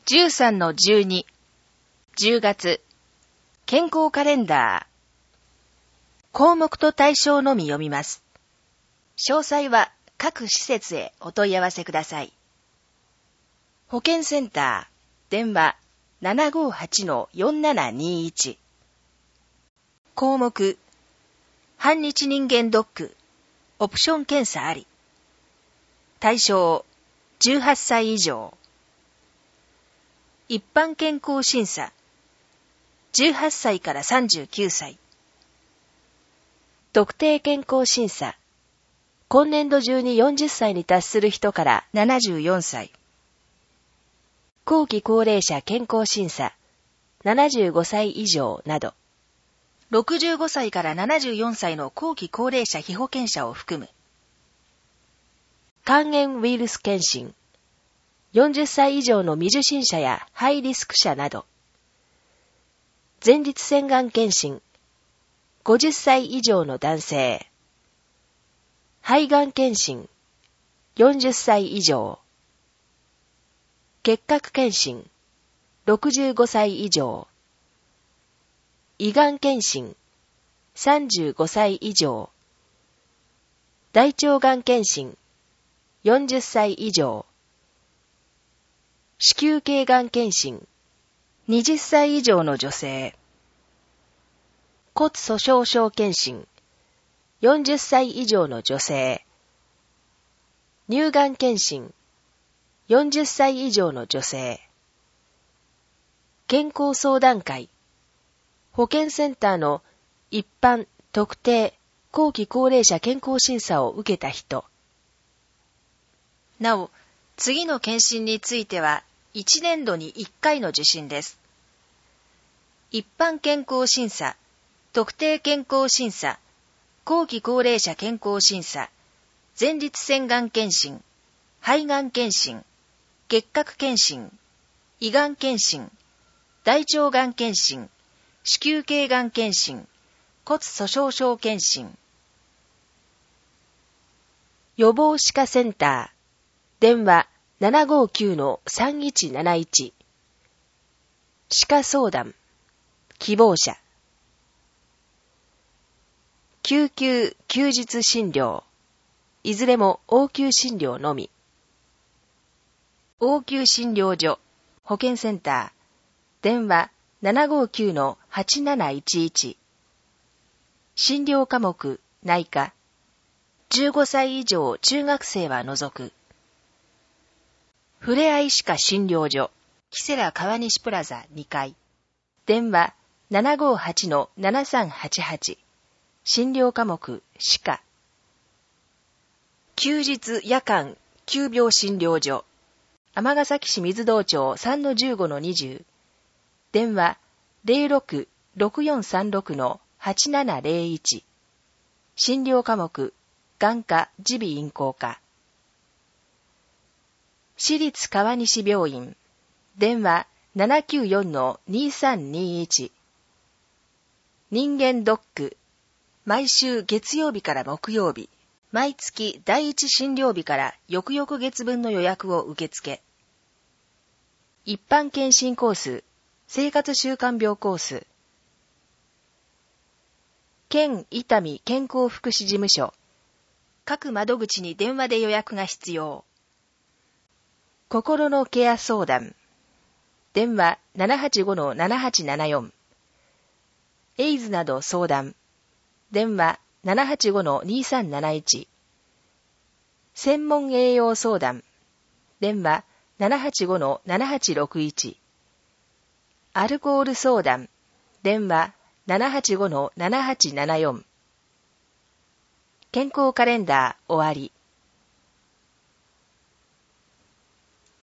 13-12 10月健康カレンダー項目と対象のみ読みます。詳細は各施設へお問い合わせください。保健センター電話 758-4721 項目半日人間ドックオプション検査あり対象18歳以上一般健康審査18歳から39歳特定健康審査今年度中に40歳に達する人から74歳後期高齢者健康審査75歳以上など65歳から74歳の後期高齢者被保険者を含む肝炎ウイルス検診40歳以上の未受診者やハイリスク者など、前立腺がん検診、50歳以上の男性、肺がん検診、40歳以上、結核検診、65歳以上、胃がん検診、35歳以上、大腸がん検診、40歳以上、子宮頸がん検診、20歳以上の女性。骨粗鬆症検診、40歳以上の女性。乳がん検診、40歳以上の女性。健康相談会、保健センターの一般、特定、後期高齢者健康審査を受けた人。なお、次の検診については、1年度に1回の受診です。一般健康審査、特定健康審査、後期高齢者健康審査、前立腺がん検診、肺がん検診、結核検診、胃がん検診、大腸がん検診、子宮頸がん検診、骨粗鬆症検診。予防歯科センター、電話759-3171歯科相談希望者救急休日診療いずれも応急診療のみ応急診療所保健センター電話759-8711診療科目内科15歳以上中学生は除くふれあい歯科診療所、キセラ川西プラザ2階。電話758-7388。診療科目、歯科。休日夜間急病診療所。尼崎市水道町 3-15-20。電話06-6436-8701。診療科目、眼科耳鼻咽喉科。市立川西病院、電話794-2321人間ドック、毎週月曜日から木曜日、毎月第一診療日から翌々月分の予約を受付。一般検診コース、生活習慣病コース。県伊丹健康福祉事務所、各窓口に電話で予約が必要。心のケア相談。電話785-7874。エイズなど相談。電話785-2371。専門栄養相談。電話785-7861。アルコール相談。電話785-7874。健康カレンダー終わり。